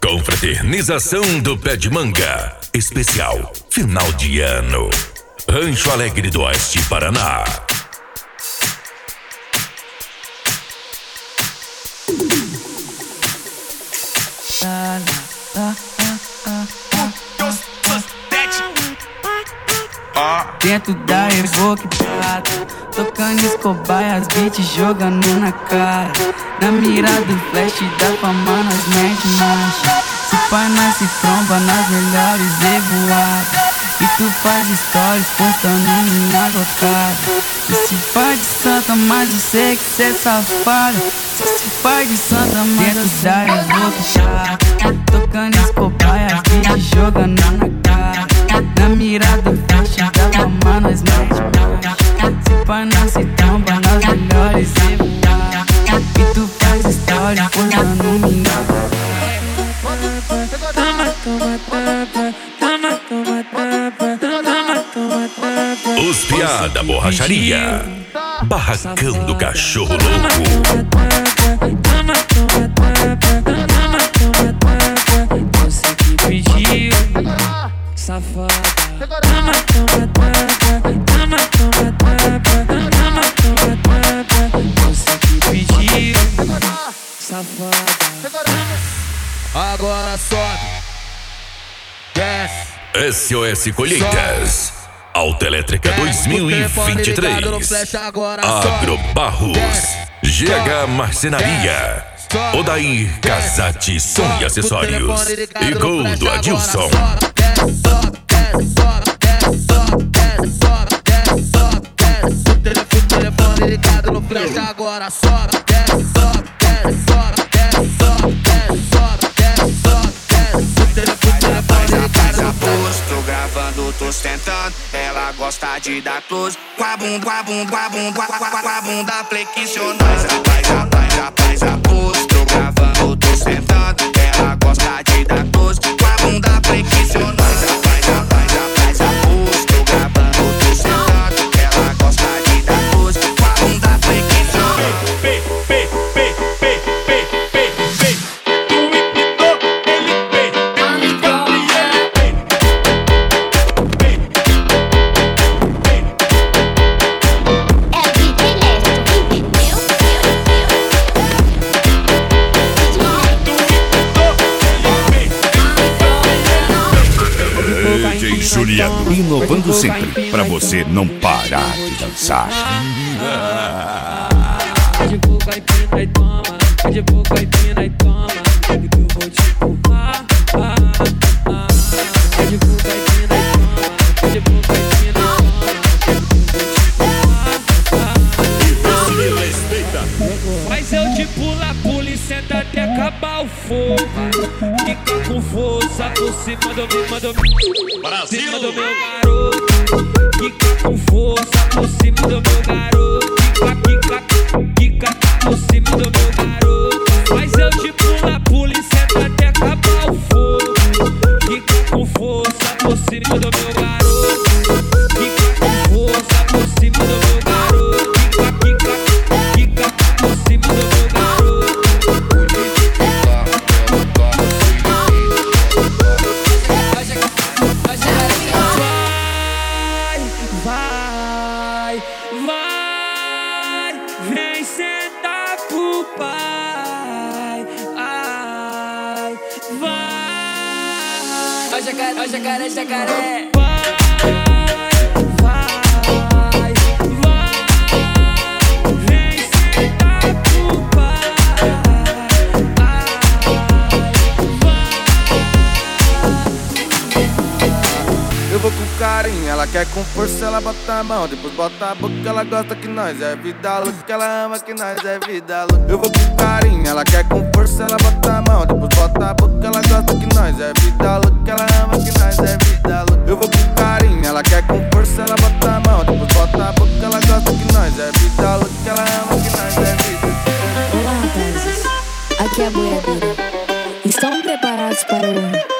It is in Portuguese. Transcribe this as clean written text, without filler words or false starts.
Confraternização do Pé de Manga. Especial final de ano. Rancho Alegre do Oeste, Paraná. Dentro da Evoque Prata, tocando Escobar e as beats jogando na cara. Na mira do flash da fama nós mete marcha. Se pai nasce tromba nas melhores evoadas. E tu faz stories postando minha gocada. Cê se faz de santa, mas eu sei que cê é safado. Cê se faz de santa, mas eu sei que Evoque Prata, tocando Escobar e as beats jogando na cara. Na mira do flash da fama nós mete marcha. Se pai nasce tromba nas melhores evoadas. E tu faz stories postando minha gocada. Os piá da borracharia. Barracão do Cachorro Louco. Você que pediu, safada. Você que pediu, safada. Agora sobe, desce. SOS Colheitas. Autoelétrica 2023. Agrobarros. GH Marcenaria. Odair Casati Som e Acessórios. E Gol do Adilson. Telefone ligado no flash, agora sobe, desce, sobe, desce, sobe, desce, sobe, desce, sobe, desce, sobe, desce. Telefone ligado no flash. Tô gravando, tô sentando, ela gosta de dar close. Com a bunda flexionando. Faz a pose, tô gravando, tô sentando, ela gosta de dar close. Com a bunda flexionando. Faz a pose, tô gravando, tô sentando, ela gosta de dar close. Com a bunda flexionando. DJ Juliano, inovando sempre, pra você não parar de dançar. De boca e pina e toma, de boca e pina e toma, e que eu vou te empurrar. De boca e pina e toma, de boca e pina e toma, e que eu vou te empurrar. Mas eu te pula e senta até acabar o fogo. Fica com força por cima do meu, Brasil! cima do meu garoto. Fica com força por cima do meu garoto. Fica por cima do meu garoto. Mas eu te pula e senta até acabar o fogo. Fica com força por cima do meu garoto. Fica com força por cima do meu garoto. Fica por cima do meu garoto. Vai, vem sentar pro pai. Ai, vai. Ó jacaré, jacaré. Vai, vem sentar pro pai. Eu vou com carinho, ela quer com força, ela bota a mão, depois bota a boca, ela gosta que nós é vida louca, ela ama que nós é vida louca. Eu vou com carinho, ela quer com força, ela bota a mão, depois bota a boca, ela gosta que nós é vida louca, ela ama que nós é vida louca. Eu vou com carinho, ela quer com força, ela bota a mão, depois bota a boca, ela gosta que nós é vida louca, ela ama que nós é vida. Olá, rapazes, aqui é a boiadeira. Estão preparados para o